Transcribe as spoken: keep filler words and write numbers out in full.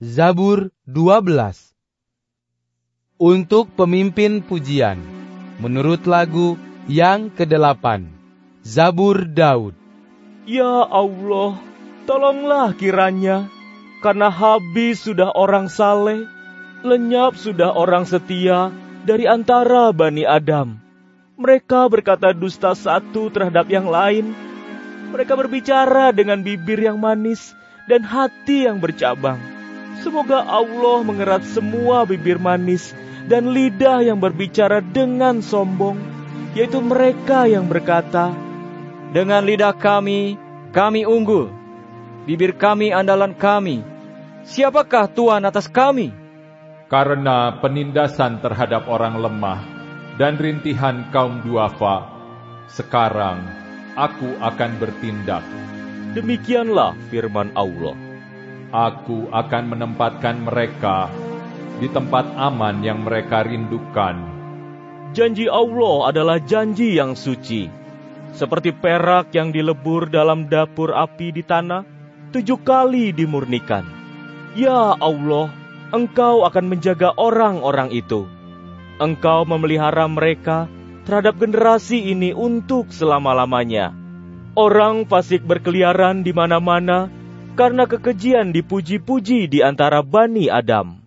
Zabur dua belas. Untuk pemimpin pujian, menurut lagu yang kedelapan, Zabur Daud. Ya Allah, tolonglah kiranya, karena habis sudah orang saleh, lenyap sudah orang setia dari antara Bani Adam. Mereka berkata dusta satu terhadap yang lain. Mereka berbicara dengan bibir yang manis dan hati yang bercabang. Semoga Allah mengerat semua bibir manis dan lidah yang berbicara dengan sombong, yaitu mereka yang berkata, dengan lidah kami, kami unggul, bibir kami andalan kami. Siapakah Tuhan atas kami? Karena penindasan terhadap orang lemah dan rintihan kaum duafa, sekarang aku akan bertindak. Demikianlah firman Allah. Aku akan menempatkan mereka di tempat aman yang mereka rindukan. Janji Allah adalah janji yang suci, seperti perak yang dilebur dalam dapur api di tanah, tujuh kali dimurnikan. Ya Allah, Engkau akan menjaga orang-orang itu. Engkau memelihara mereka terhadap generasi ini untuk selama-lamanya. Orang fasik berkeliaran di mana-mana, karena kekejian dipuji-puji di antara Bani Adam.